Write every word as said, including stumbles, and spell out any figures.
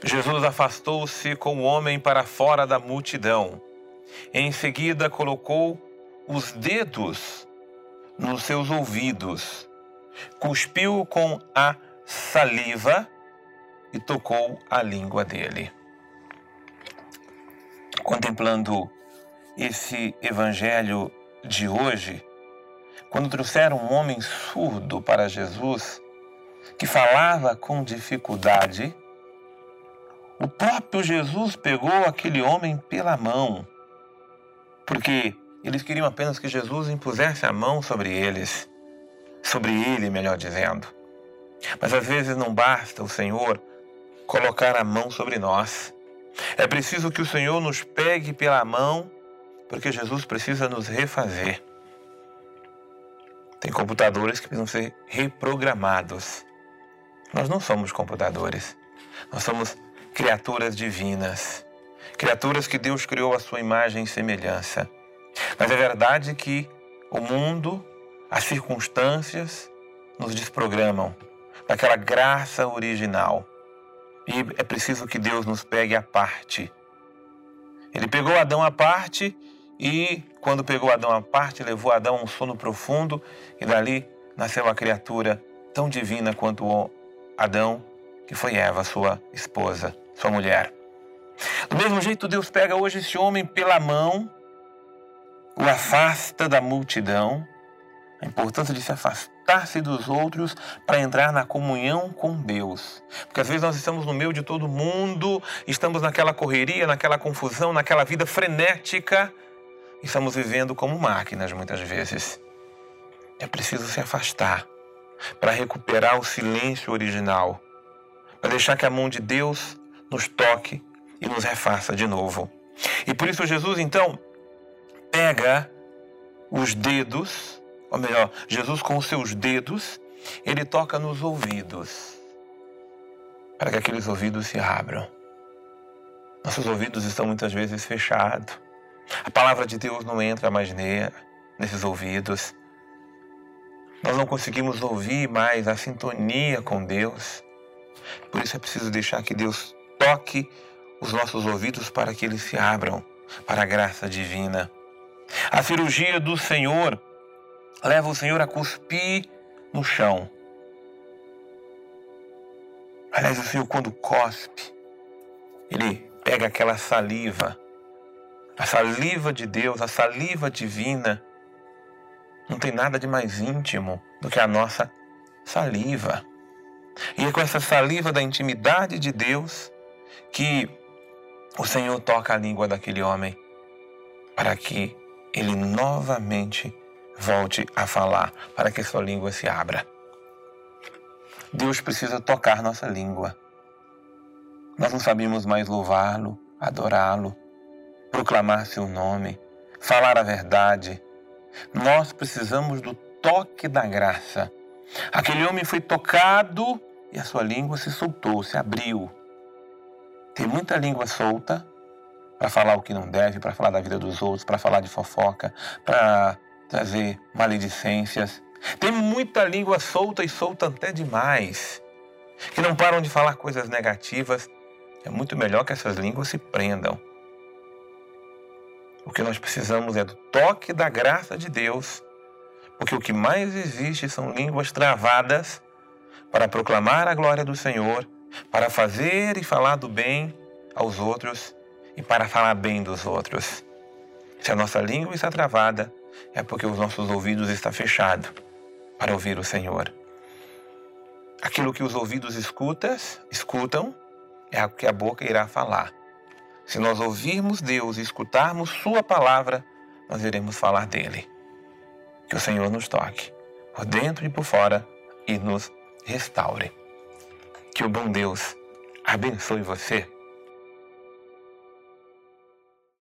Jesus afastou-se com o homem para fora da multidão. Em seguida, colocou os dedos nos seus ouvidos, cuspiu com a saliva e tocou a língua dele. Contemplando esse evangelho de hoje, quando trouxeram um homem surdo para Jesus, que falava com dificuldade, o próprio Jesus pegou aquele homem pela mão, porque eles queriam apenas que Jesus impusesse a mão sobre eles, sobre ele, melhor dizendo. Mas às vezes não basta o Senhor colocar a mão sobre nós. É preciso que o Senhor nos pegue pela mão, porque Jesus precisa nos refazer. Tem computadores que precisam ser reprogramados. Nós não somos computadores. Nós somos criaturas divinas. Criaturas que Deus criou à sua imagem e semelhança. Mas é verdade que o mundo, as circunstâncias, nos desprogramam daquela graça original. E é preciso que Deus nos pegue à parte. Ele pegou Adão à parte e, quando pegou Adão à parte, levou Adão a um sono profundo e dali nasceu a criatura tão divina quanto o Adão, que foi Eva, sua esposa, sua mulher. Do mesmo jeito, Deus pega hoje esse homem pela mão, o afasta da multidão, a importância de se afastar-se dos outros para entrar na comunhão com Deus. Porque às vezes nós estamos no meio de todo mundo, estamos naquela correria, naquela confusão, naquela vida frenética, e estamos vivendo como máquinas muitas vezes. É preciso se afastar para recuperar o silêncio original, para deixar que a mão de Deus nos toque e nos refaça de novo. E por isso Jesus, então, pega os dedos, ou melhor, Jesus com os seus dedos, ele toca nos ouvidos, para que aqueles ouvidos se abram. Nossos ouvidos estão muitas vezes fechados. A palavra de Deus não entra mais nesses ouvidos. Nós não conseguimos ouvir mais a sintonia com Deus. Por isso é preciso deixar que Deus toque os nossos ouvidos para que eles se abram para a graça divina. A cirurgia do Senhor leva o Senhor a cuspir no chão. Aliás, o Senhor, quando cospe, ele pega aquela saliva, a saliva de Deus, a saliva divina. Não tem nada de mais íntimo do que a nossa saliva. E é com essa saliva da intimidade de Deus que o Senhor toca a língua daquele homem para que ele novamente volte a falar, para que sua língua se abra. Deus precisa tocar nossa língua. Nós não sabemos mais louvá-lo, adorá-lo, proclamar seu nome, falar a verdade. Nós precisamos do toque da graça. Aquele homem foi tocado e a sua língua se soltou, se abriu. Tem muita língua solta para falar o que não deve, para falar da vida dos outros, para falar de fofoca, para trazer maledicências. Tem muita língua solta e solta até demais, que não param de falar coisas negativas. É muito melhor que essas línguas se prendam. O que nós precisamos é do toque da graça de Deus, porque o que mais existe são línguas travadas para proclamar a glória do Senhor, para fazer e falar do bem aos outros e para falar bem dos outros. Se a nossa língua está travada, é porque os nossos ouvidos estão fechados para ouvir o Senhor. Aquilo que os ouvidos escutas, escutam é o que a boca irá falar. Se nós ouvirmos Deus e escutarmos sua palavra, nós iremos falar dele. Que o Senhor nos toque, por dentro e por fora, e nos restaure. Que o bom Deus abençoe você